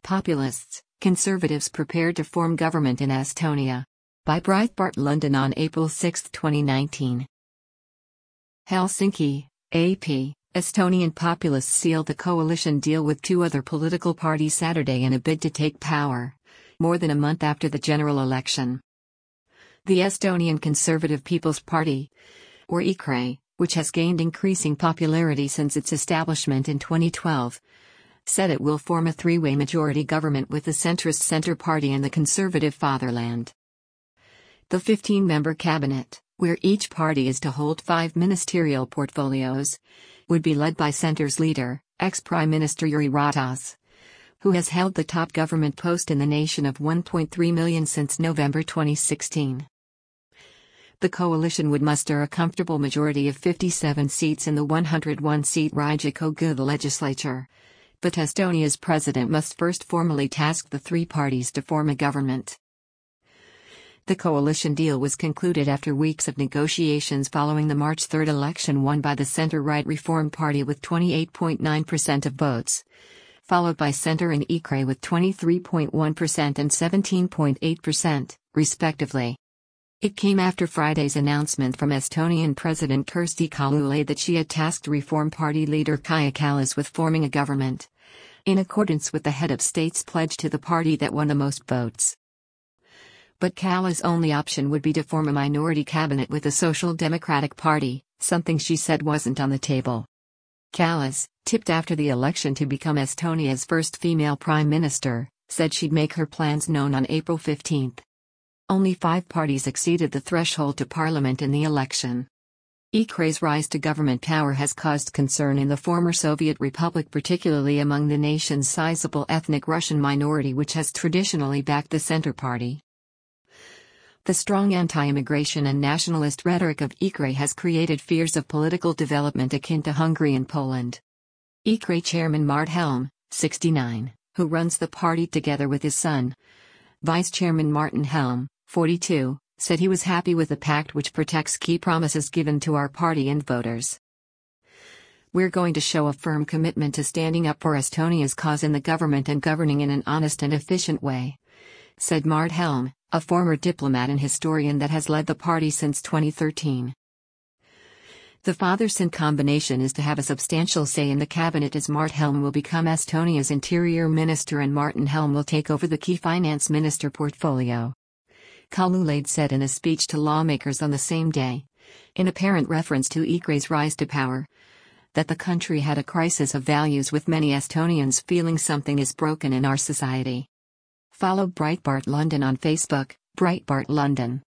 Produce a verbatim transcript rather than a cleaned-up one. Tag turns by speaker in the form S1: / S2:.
S1: Populists, Conservatives prepare to form government in Estonia. By Breitbart London on April sixth, twenty nineteen. Helsinki, A P. Estonian populists sealed a coalition deal with two other political parties Saturday in a bid to take power, more than a month after the general election. The Estonian Conservative People's Party, or E C R E, which has gained increasing popularity since its establishment in twenty twelve, said it will form a three-way majority government with the centrist Centre Party and the conservative Fatherland. The fifteen-member cabinet, where each party is to hold five ministerial portfolios, would be led by Centre's leader, ex-Prime Minister Jüri Ratas, who has held the top government post in the nation of one point three million since November twenty sixteen. The coalition would muster a comfortable majority of fifty-seven seats in the one hundred one seat Riigikogu legislature, but Estonia's president must first formally task the three parties to form a government. The coalition deal was concluded after weeks of negotiations following the March third election won by the centre-right Reform Party with twenty-eight point nine percent of votes, followed by Centre and E C R E with twenty-three point one percent and seventeen point eight percent, respectively. It came after Friday's announcement from Estonian President Kersti Kaljulaid that she had tasked Reform Party leader Kaja Kallas with forming a government, in accordance with the head of state's pledge to the party that won the most votes. But Kallas' only option would be to form a minority cabinet with the Social Democratic Party, something she said wasn't on the table. Kallas, tipped after the election to become Estonia's first female prime minister, said she'd make her plans known on April fifteenth. Only five parties exceeded the threshold to parliament in the election. E C R E's rise to government power has caused concern in the former Soviet Republic, particularly among the nation's sizable ethnic Russian minority, which has traditionally backed the Centre Party. The strong anti-immigration and nationalist rhetoric of E C R E has created fears of political development akin to Hungary and Poland. E C R E chairman Mart Helme, sixty-nine, who runs the party together with his son, Vice Chairman Martin Helme, forty-two, said he was happy with the pact which protects key promises given to our party and voters. We're going to show a firm commitment to standing up for Estonia's cause in the government and governing in an honest and efficient way, said Mart Helme, a former diplomat and historian that has led the party since twenty thirteen. The father-son combination is to have a substantial say in the cabinet, as Mart Helme will become Estonia's interior minister and Martin Helme will take over the key finance minister portfolio. Kaljulaid said in a speech to lawmakers on the same day, in apparent reference to E C R E's rise to power, that the country had a crisis of values, with many Estonians feeling something is broken in our society. Follow Breitbart London on Facebook, Breitbart London.